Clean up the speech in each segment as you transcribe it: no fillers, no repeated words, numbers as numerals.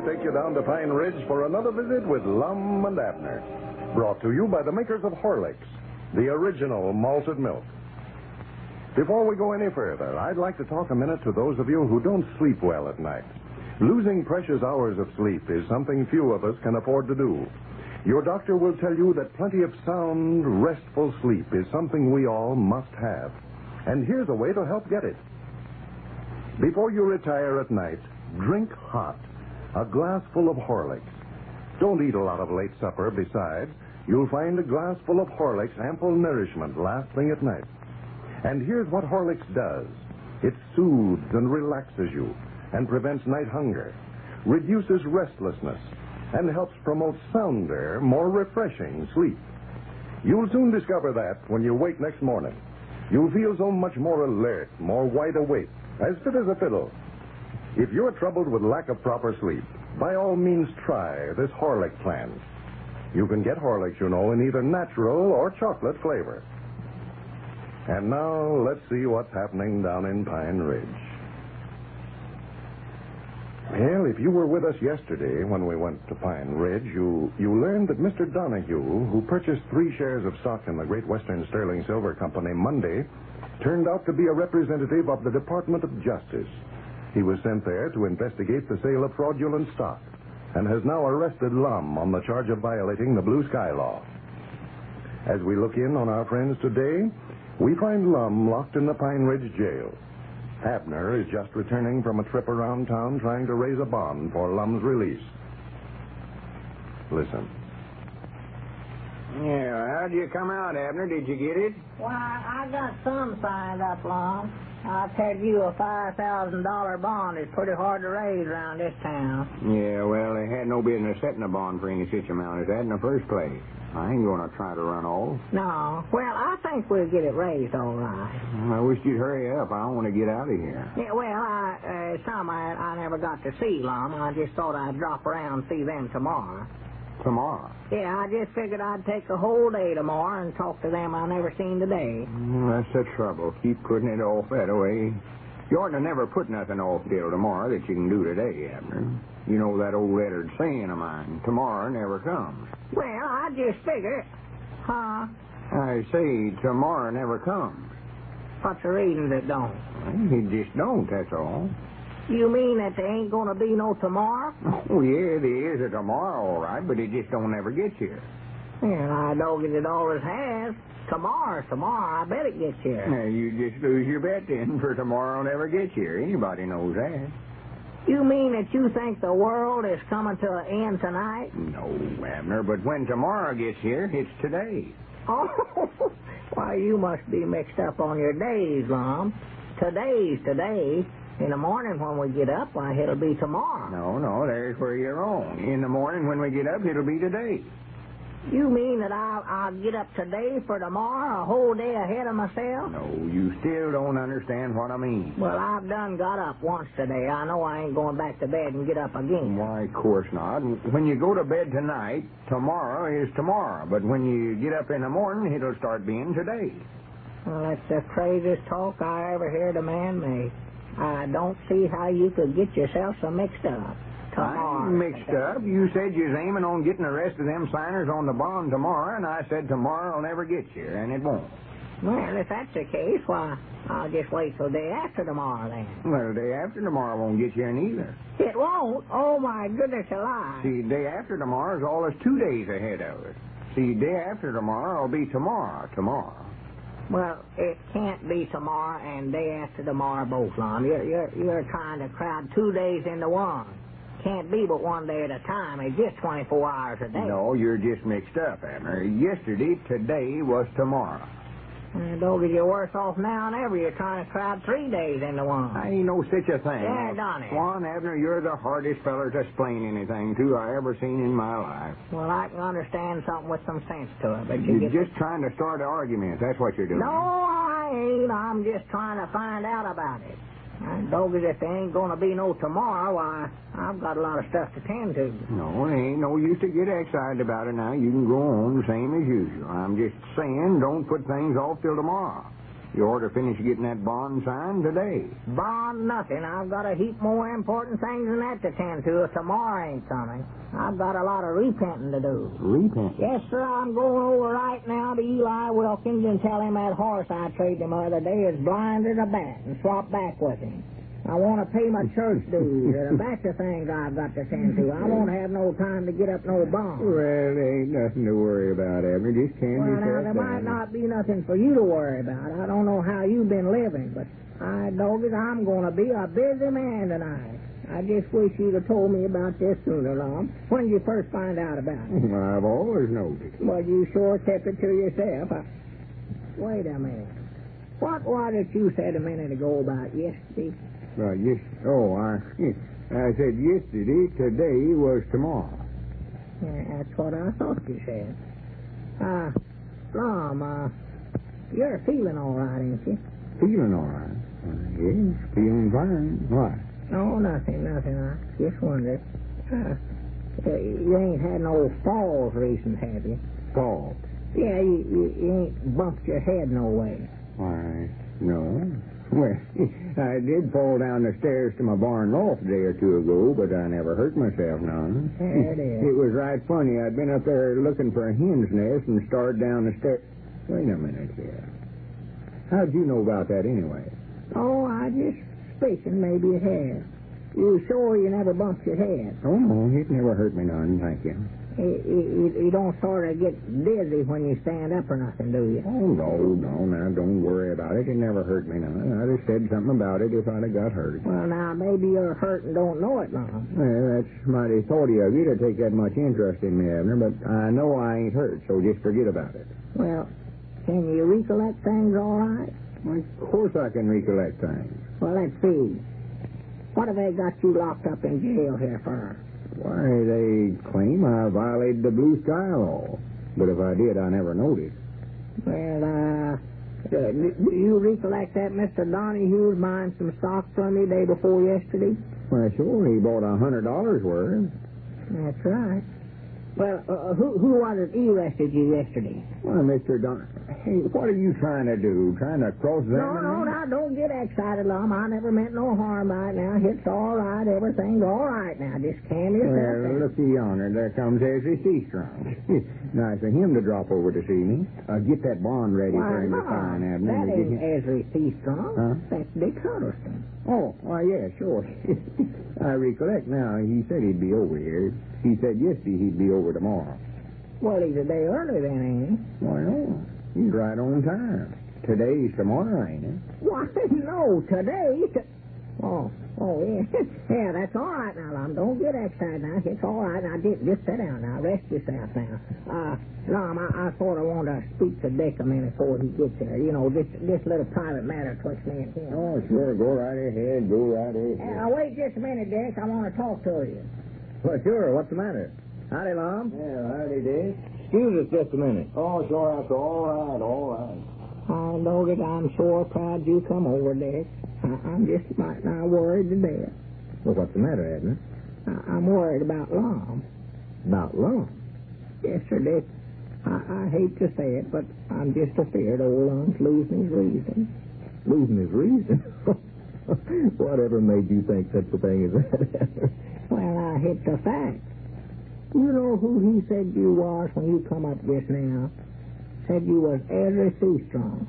take you down to Pine Ridge for another visit with Lum and Abner. Brought to you by the makers of Horlicks, the original malted milk. Before we go any further, I'd like to talk a minute to those of you who don't sleep well at night. Losing precious hours of sleep is something few of us can afford to do. Your doctor will tell you that plenty of sound, restful sleep is something we all must have. And here's a way to help get it. Before you retire at night, drink hot a glass full of Horlicks. Don't eat a lot of late supper. Besides, you'll find a glass full of Horlicks ample nourishment last thing at night. And here's what Horlicks does. It soothes and relaxes you and prevents night hunger, reduces restlessness, and helps promote sounder, more refreshing sleep. You'll soon discover that when you wake next morning. You'll feel so much more alert, more wide awake, as fit as a fiddle. If you're troubled with lack of proper sleep, by all means try this Horlick plan. You can get Horlicks, you know, in either natural or chocolate flavor. And now, let's see what's happening down in Pine Ridge. Well, if you were with us yesterday when we went to Pine Ridge, you learned that Mr. Donahue, who purchased 3 shares of stock in the Great Western Sterling Silver Company Monday, turned out to be a representative of the Department of Justice. He was sent there to investigate the sale of fraudulent stock and has now arrested Lum on the charge of violating the Blue Sky Law. As we look in on our friends today, we find Lum locked in the Pine Ridge jail. Abner is just returning from a trip around town trying to raise a bond for Lum's release. Listen. Yeah, how'd you come out, Abner? Did you get it? Why, I got some signed up, Lum. I tell you, a $5,000 bond is pretty hard to raise around this town. Yeah, well, they had no business setting a bond for any such amount as that in the first place. I ain't going to try to run off. No. Well, I think we'll get it raised all right. I wish you'd hurry up. I want to get out of here. Yeah, well, I never got to see, Lum. I just thought I'd drop around and see them tomorrow. Tomorrow? Yeah, I just figured I'd take a whole day tomorrow and talk to them I never seen today. That's the trouble. Keep putting it off that way. You ought to never put nothing off till tomorrow that you can do today, Abner. You know that old lettered saying of mine, tomorrow never comes. Well, I just figured. Huh? I say tomorrow never comes. What's the reason it don't? It just don't, that's all. You mean that there ain't going to be no tomorrow? Oh, yeah, there is a tomorrow, all right, but it just don't ever get here. Well, I don't get it always has. Tomorrow, I bet it gets here. Now, you just lose your bet then, for tomorrow never gets here. Anybody knows that. You mean that you think the world is coming to an end tonight? No, Abner, but when tomorrow gets here, it's today. Oh, why, you must be mixed up on your days, Lum. Today's today. In the morning when we get up, why, it'll be tomorrow. No, there's where you're wrong. In the morning when we get up, it'll be today. You mean that I'll get up today for tomorrow, a whole day ahead of myself? No, you still don't understand what I mean. Well, I've done got up once today. I know I ain't going back to bed and get up again. Why, of course not. When you go to bed tonight, tomorrow is tomorrow. But when you get up in the morning, it'll start being today. Well, that's the craziest talk I ever heard a man make. I don't see how you could get yourself so mixed up. Tomorrow. I'm mixed up. You said you was aiming on getting the rest of them signers on the bond tomorrow, and I said tomorrow will never get you, and it won't. Well, if that's the case, why, I'll just wait till day after tomorrow, then. Well, the day after tomorrow won't get you in either. It won't? Oh, my goodness alive. See, day after tomorrow is all is 2 days ahead of it. See, day after tomorrow will be tomorrow. Well, it can't be tomorrow and day after tomorrow both, Lum. You're trying to crowd 2 days into one. Can't be but one day at a time. It's just 24 hours a day. No, you're just mixed up, Abner. Yesterday, today was tomorrow. Doggy, you're worse off now than ever. You're trying to crowd 3 days into one. I ain't no such a thing. Yeah, Donnie. Swan, Abner, you're the hardest feller to explain anything to I ever seen in my life. Well, I can understand something with some sense to it, but you're just trying to start an argument. That's what you're doing. No, I ain't. I'm just trying to find out about it. Doggy, if there ain't going to be no tomorrow, why, I've got a lot of stuff to tend to. No, it ain't no use to get excited about it now. You can go on the same as usual. I'm just saying, don't put things off till tomorrow. You ought to finish getting that bond signed today. Bond nothing. I've got a heap more important things than that to tend to if tomorrow ain't coming. I've got a lot of repenting to do. Repent? Yes, sir. I'm going over right now to Eli Wilkins and tell him that horse I traded him the other day is blind as a bat and swap back with him. I want to pay my church dues. There's a batch of things I've got to tend to. I won't have no time to get up no bond. Well, there ain't nothing to worry about, Abner. Just candy Well, now, there might not be nothing for you to worry about. I don't know how you've been living, but dog it, I'm going to be a busy man tonight. I just wish you'd have told me about this sooner, Lum. When did you first find out about it? I've always noticed. Well, you sure kept it to yourself. Wait a minute. What was it you said a minute ago about yesterday? Yes. Oh, I said yesterday, today was tomorrow. Yeah, that's what I thought you said. Lum, you're feeling all right, ain't you? Feeling all right? Yes, feeling fine. Why? No, nothing. I just wondered. You ain't had no falls recent, have you? Falls? Yeah, you ain't bumped your head no way. Why, no. Well, I did fall down the stairs to my barn loft a day or two ago, but I never hurt myself none. There it is. It was right funny. I'd been up there looking for a hen's nest and started down the stairs. Wait a minute here. How'd you know about that anyway? Oh, I just speaking. Maybe it has. You sure you never bumped your head? Oh, no, it never hurt me none, thank you. You don't sort of get dizzy when you stand up or nothing, do you? Oh, no, now, don't worry about it. It never hurt me none. I'd have said something about it if I'd have got hurt. Well, now, maybe you're hurt and don't know it, Mom. Well, that's mighty thoughty of you to take that much interest in me, Abner, but I know I ain't hurt, so just forget about it. Well, can you recollect things all right? Well, of course I can recollect things. Well, let's see. What have they got you locked up in jail here for? Why, they claim I violated the blue sky law. But if I did, I never noticed. Well, do you recollect that Mr. Donohue's buying some stock from me day before yesterday? Well, sure, he bought $100 worth. That's right. Well, who was it he arrested you yesterday? Well, Mr. Don... Hey, what are you trying to do? Trying to cross-examine me? No, now, don't get excited, Lum. I never meant no harm by it now. It's all right. Everything's all right now. Just calm yourself Well, down. looky yonder. There comes Ezra Seastrong. Nice of him to drop over to see me. Get that bond ready for him to sign, Abner. That ain't Ezra Seastrong. Huh? That's Dick Huddleston. Oh, why, yeah, sure. I recollect now. He said he'd be over here. He said yesterday he'd be over tomorrow. Well, he's a day early then, ain't he? Why, no. He's right on time. Today's tomorrow, ain't it? Why, no, today. Oh, yeah. Yeah, that's all right now, Lum. Don't get excited now. It's all right. Now, just sit down now. Rest yourself now. Lum, I sort of want to speak to Dick a minute before he gets here. You know, this little private matter twixt me and him. Oh, sure. Go right ahead. Go right ahead. Wait just a minute, Dick. I want to talk to you. Well, sure. What's the matter? Howdy, Lum. Yeah, howdy, Dick. Excuse us just a minute. Oh, sure. That's all right. I know that I'm sure proud you come over, Dick. I'm just right now worried to death. Well, what's the matter, Abner? I'm worried about Lum. About Lum? Yes, sir, Dick. I hate to say it, but I'm just afeard old Lum's losing his reason. Losing his reason? Whatever made you think such a thing as that? Well, it's a fact. You know who he said you was when you come up just now? Said you was Ezra Seastrong.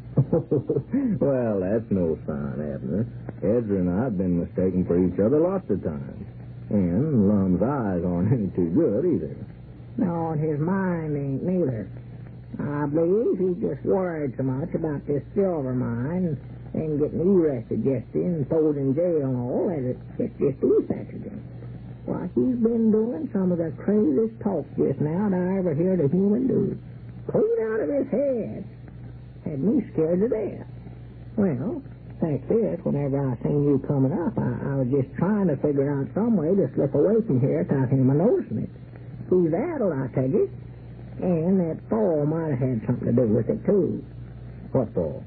Well, that's no sign, Abner. Ezra and I have been mistaken for each other lots of times. And Lum's eyes aren't any too good either. No, and his mind ain't neither. I believe he's just worried so much about this silver mine and getting arrested yesterday and thrown in jail and all that it's just researched him. Why, he's been doing some of the craziest talk just now that I ever heard a human do. Clean out of his head. Had me scared to death. Well, fact is, whenever I seen you coming up, I was just trying to figure out some way to slip away from here without him noticing it. Who's that'll, I tell you. And that fall might have had something to do with it, too. What fall?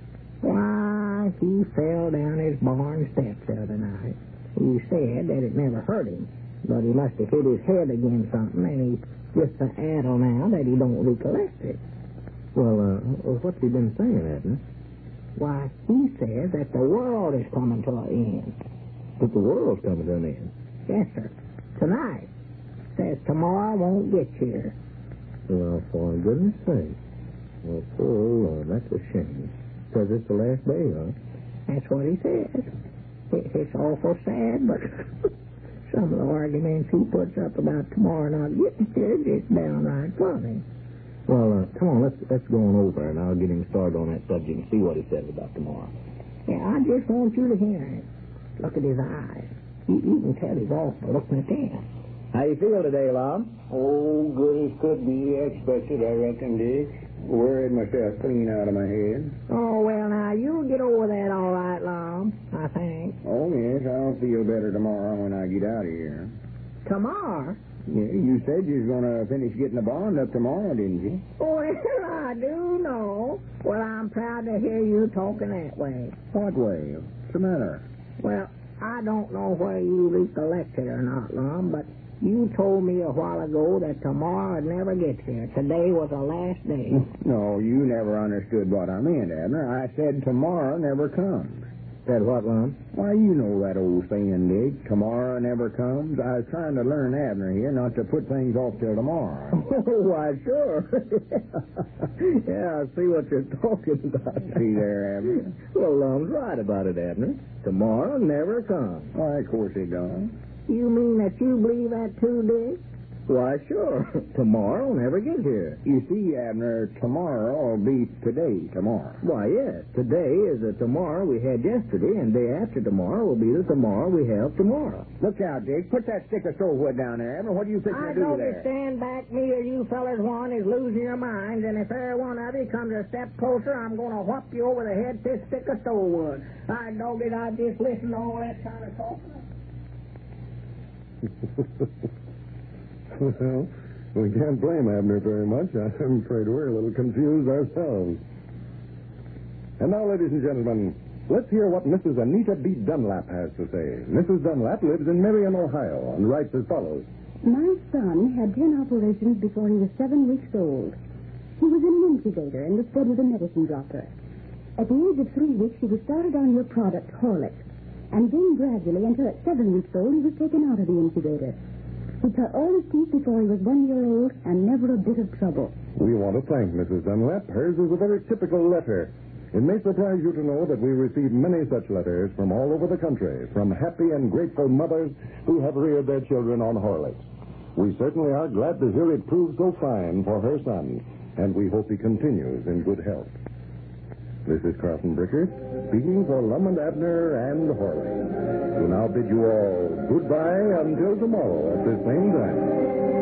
Why, he fell down his barn steps the other night. He said that it never hurt him, but he must have hit his head against something, and he's just so addled now that he don't recollect it. Well, what's he been saying, Abner? Why, he says that the world is coming to an end. But the world's coming to an end. Yes, sir. Tonight. Says tomorrow won't get here. Well, for goodness sake. Well, poor old Lord, that's a shame. Says it's the last day, huh? That's what he says. It's awful sad, but some of the arguments he puts up about tomorrow not getting here is just downright funny. Well, come on, let's go on over, and I'll get him started on that subject and see what he says about tomorrow. Yeah, I just want you to hear him. Look at his eyes. You can tell he's off by looking at them. How you feel today, Lom? Oh, good as could be. Expected, I reckon, Dick. Worried myself clean out of my head. Oh, well, now, you'll get over that all right, Lom, I think. Oh, yes, I'll feel better tomorrow when I get out of here. Tomorrow? Yeah, you said you was going to finish getting the bond up tomorrow, didn't you? Well, I do know. Well, I'm proud to hear you talking that way. What way? What's the matter? Well, I don't know whether you recollected or not, Lom, but you told me a while ago that tomorrow would never get here. Today was the last day. No, you never understood what I meant, Abner. I said tomorrow never comes. Said what, Lom? Why, you know that old saying, Dick. Tomorrow never comes. I was trying to learn Abner here not to put things off till tomorrow. Oh, why, sure. Yeah, I see what you're talking about. See there, Abner? Well, Lom's right about it, Abner. Tomorrow never comes. Why, of course it does. You mean that you believe that too, Dick? Why, sure. Tomorrow will never get here. You see, Abner, tomorrow will be today tomorrow. Why, yes. Today is the tomorrow we had yesterday, and day after tomorrow will be the tomorrow we have tomorrow. Look out, Dick. Put that stick of wood down there, Abner. What do you think I you do know there? you stand back. Me or you fellas one is losing your minds, and if every one of you comes a step closer, I'm going to whop you over the head with this stick of wood. I dog it, I just listen to all that kind of talking. Well, we can't blame Abner very much. I'm afraid we're a little confused ourselves. And now, ladies and gentlemen, let's hear what Mrs. Anita B. Dunlap has to say. Mrs. Dunlap lives in Marion, Ohio, and writes as follows. My son had 10 operations before he was 7 weeks old. He was in an incubator and was fed with a medicine dropper. At the age of 3 weeks, he was started on your product, Horlicks, and then gradually, until at 7 weeks old, he was taken out of the incubator. He cut all his teeth before he was 1 year old, and never a bit of trouble. We want to thank Mrs. Dunlap. Hers is a very typical letter. It may surprise you to know that we receive many such letters from all over the country, from happy and grateful mothers who have reared their children on Horlicks. We certainly are glad to hear it proved so fine for her son, and we hope he continues in good health. This is Carlton Bricker, speaking for Lum and Abner and Horlicks. We now bid you all goodbye until tomorrow at the same time.